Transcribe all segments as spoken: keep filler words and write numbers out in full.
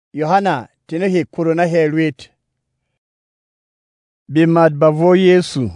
Yohana tini hi kuruna helwit. Bimad bavo Yesu.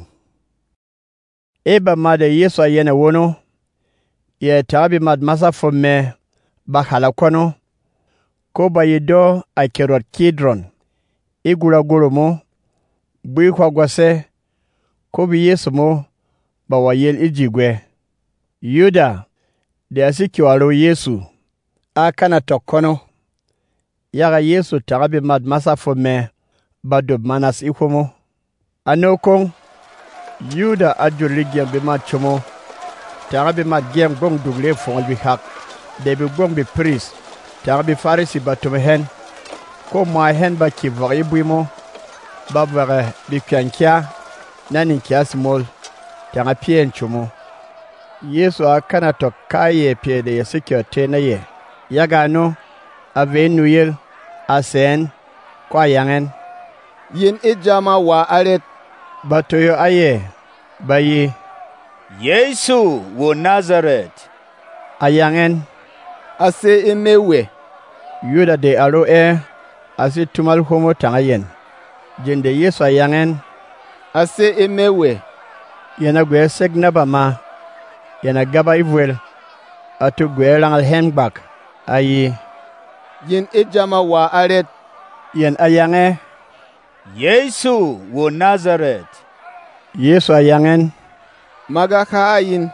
Eba made Yesu ayene wono. Ye tabi mad masa fome bakhala kono. Ko ba yido a Kerot Kidron. Igula gulu mo. Bui kwa gwase. Ko bi Yesu mo. Ba wayel ijigwe. Yuda. De asiki walo Yesu. Akana tokono. Yaga Yesu tabi mad masa fome. Badub manas ikomo. Anokong. Yuda ajuli gyan bi mad chomo. Tabi mad gyan gong dugle fongol bi hak. Debi gong bi priest. Tabi farisi batume hen. Ko ma hen ba ki vore buimo. Ba vore bi kyankya. Nani kya small. Tanga pien chomo. Yesu akana to kaye pie de yesikyo tena ye. Yaga no. Ave nuyel. Asen. Kwa yangen. Yin ijama wa aret. Batoyo aye. Bayi. Yesu wo Nazareth. Ayangen. Ase emewe. Yuda de alo e. Ase tumal homo tangayen. Jende Yesu ayangen. Ase emewe. Yana gwe segnaba ma. Yana gaba ivwel. Atu gwe langal hengbak. Ayi. Yin ijama wa aret. Yen ayange. Yesu wo Nazareth. Yesu ayangen. Maga ka ayin.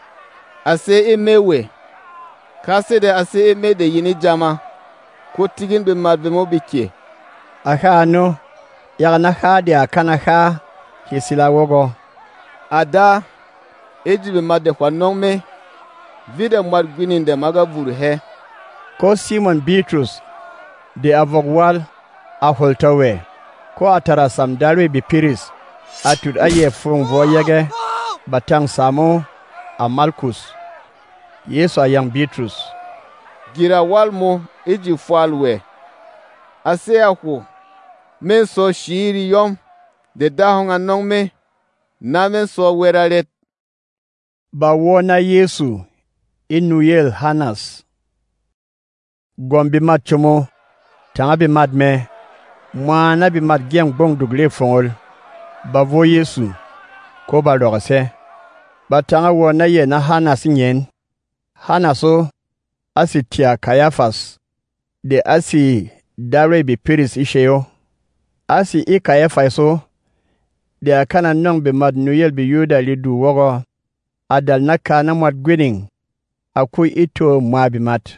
Ase emewe. Kase de ase eme de yini jama. Ko tigin be mad be mo bike. Aka ano. Yaga na ka de akana ka. Hisila wogo. Ada. Eji be mad de kwa nongme. Vide mwad gwinin de maga vuru he. Ko Simon Bitrus. De avogwal. A holtawe. Ko atara samdarwe bi piris. Atud aye fung voyage. Batang Samo. A Malkus. Yesu ayang Bitrus. Gira walmo eji fualwe. Ase ako. Men so shiri yom. De dahong anong me. Na men so weralet. Ba wona Yesu. Inuyel Hanas. Gombi mat chomo. Tanga bi mad me. Mwana bi mad gyang bong dugle fongol. Ba vo Yesu. Ko ba lokase. Ba tanga wona ye na Hanas nyen. Hanaso. Asi tia Kayafas. De asi dare bi piris isheyo. Asi i Kayafaso. De akana nong bi mad nuyel bi Yuda lidu wogo. Adal naka na mwad gwining. Akui ito mwa bi mat.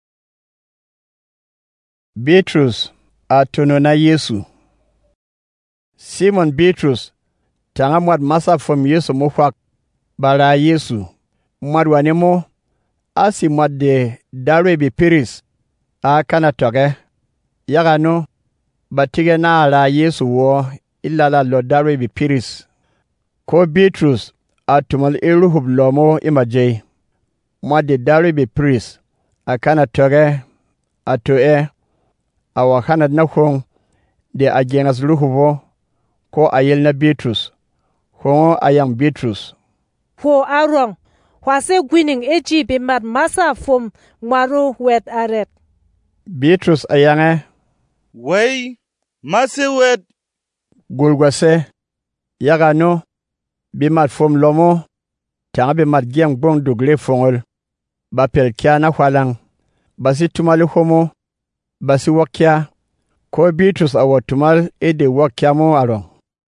Bitrus. Atono na Yesu. Simon Bitrus. Tanga mwad masa fom Yesu mufak. Bara Yesu. Mwad wanemo. Asi mwad de dare bi piris. Akana toge. Yaga no. Batige na ala Yesu wo. Ilala lo dare bi piris. Ko Bitrus. Atumal iruhub lomo imajay. Mwad de dare bi piris. Akana toge. Ato e. Awakana na kong. De ajengas luhubo. Ko ayel na Bitrus. Kongo ayang Bitrus. Ho arong. Hwase gwining eji bimad masa fom maru wet aret. Bitrus ayange. Wey. Masi wet. Gulgwase. Yaga no. Bimad fom lomo. Tanga bimad gyang bong dugle fongol. Bapel kya na hwalang. Basi tumali homo. Basi wakya. Ko Bitrus awa tumal ede wakya mo arong.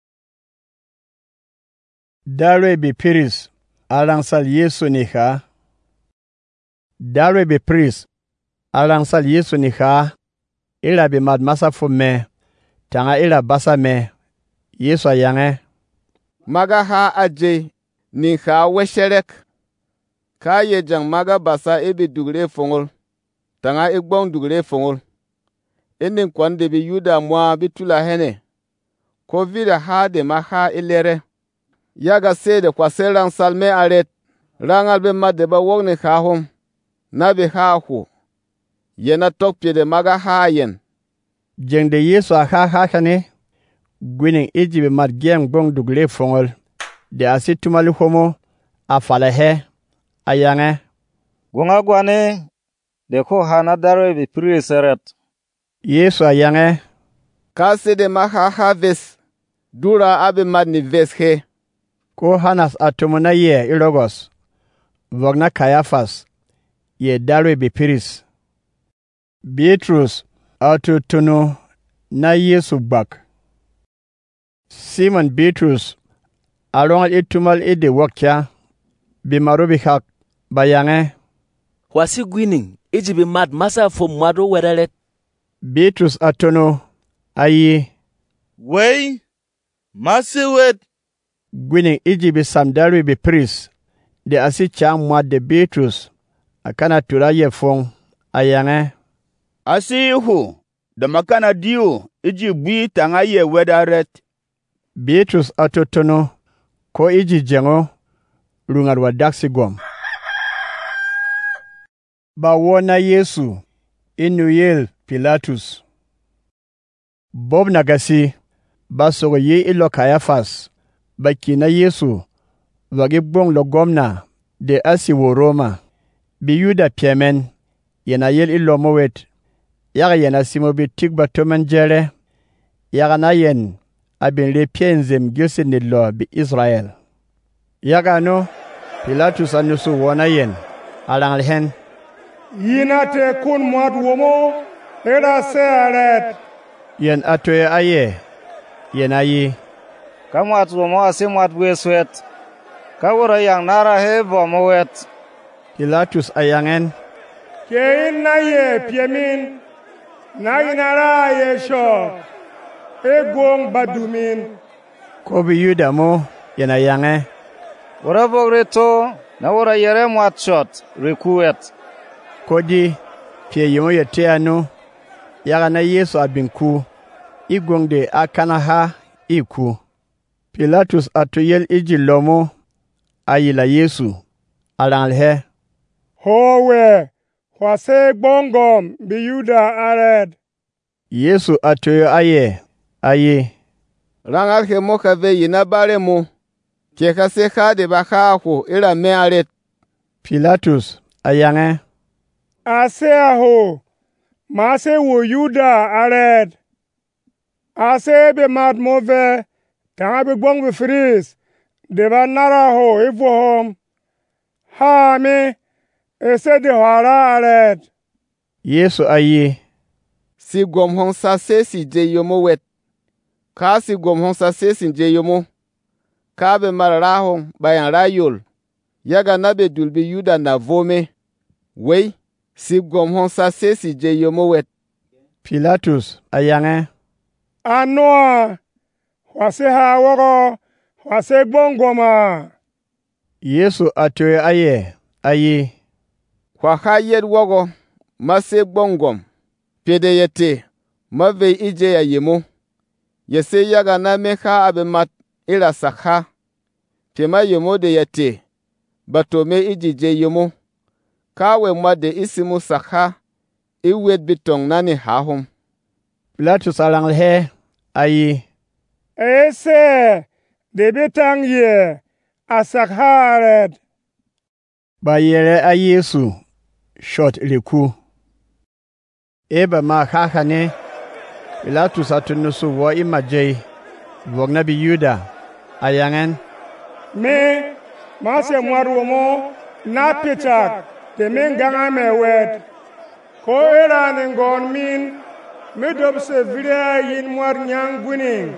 Dare bi piris. Alangsal Yesu nika. Dare bi piris. Alangsal Yesu nika. Ila bi mad masa fome. Tanga ila basa me. Yesu ayange. Maga ha aje. Nika wesherek. Ka yejang maga basa ebi dugre fongol. Tanga igbong dugre fongol. Enin kwande bi Yuda mwa bitula hene. Ko vida ha de ma ha ilere. Yaga sede kwa serang salme aret. Rangal be madde ba wogne ha hom. Nabi ha hu. Yena tokpye de maga ha yen. Jeng de Yesu a ha ha kane. Gwining iji be mad gyang bong dugle fongol. De asi tumali homo. A falahe. Ayange. Gunga gwane. De ko hana dare bi piris eret. Yesu a yange. Ka sede ma ha ha ves. Dura abe mad ni ves he. Ko Hanas a tumuna ye ilogos. Vogna Caiaphas. Ye darwe bi piris. Bitrus a tutunu na Yesu bak. Simon Bitrus a rongal itumal ide wakya. Bi marubi hak bayange. Wasi gwining iji bi mad masa fo mwado wedalet. Bitrus a tunu ayi. Wey, masi wet. Gwining iji bi samdarwe bi piris. De asi chang mwad de Bitrus. Akana tura ye fong ayange. Asi ihu, da makana diu, iji bui tanga ye wedaret. Bitrus atotono, ko iji jengo, rungar wa daksi gom. Ba wona Yesu, inu yel Pilatus. Bob nagasi, ba sogo ye ilo Caiaphas, ba kina Yesu, wagi bong lo gomna, de asi wo Roma. Bi Yuda piemen, yena yel ilo mowet, yaga yena simo bi tigba tomen jere, yaga na yen, abin le pienzem gilse ni lo bi Israel. Yaga no, Pilatus anusu wona yen, alangal hen. Yina te kun mwad womo, eda se aret. Yen atoye aye, yen ayi. Kamwat womo ase mwad weswet, kawura yang nara hebo mowet. Pilatus ayangen. Kein na ye piemin, na inara ye sho, egwong badumin. Kobi Yuda mo, yen ayange. Wura bogreto, na wura yere mwat shot, rekuet. Kodi, pie yemo yete anu, yaga na Yesu abinku, igwong de akana ha, iku. Pilatus atoyel iji lomo, ayila Yesu, alangal he. Howe, wase gbongom bi Yuda ared. Yesu atoyo aye, aye. Rangal he moka ve yina bare mo. Keka se ka de baka ako ira me aret. Pilatus ayange. Ase aho, mase wo Yuda ared. Ase be mad move, tanga be gbong be fris. Deba nara ho ifo hom. Ha me. Ese de hara aret. Yesu aye. Si gom hon sa se si je yomo wet. Ka si gom hon sa se si je yomo. Ka be marara hon bayan rayol. Yaga na be dulbi Yuda na vome. Wey, si gom hon sa se si je yomo wet. Pilatus ayange. Anoa. Wase ha woro. Wase gbongoma. Yesu atoye aye, aye. Kwa ha yed wogo, ma se gbongom. Pede yete, ma ve ije ya yemo. Yese yaga na meka abe mat ila sakha. Pema yemo de yete, batome ijije yemo. Kawe ma de isimu sakha, iwet bitong nani hahom. Pilatus alangal he, aye. Ese, de bitang ye, asakha aret. Ba yere a Yesu, shot liku. Eba ma kakane, Pilatus atunusu wa imajay, vogna bi Yuda, ayangen. Me, mase mwaru mo, na pichak, te min ganga me wet. Ko era ningon min, me dobse vire yin mwar nyang gwining.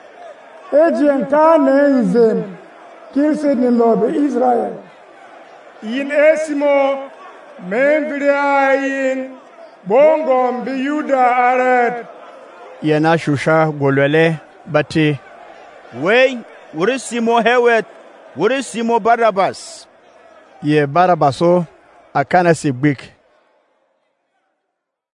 Ejien ka ne izem, kilse ni lobe Israel. Yin esimo, men vire yin, bongom bi Yuda aret. Yena shusha golwele, bati. Wey, wuri simo hewet, wuri simo Barabas. Ye Barabaso, akana si gbik.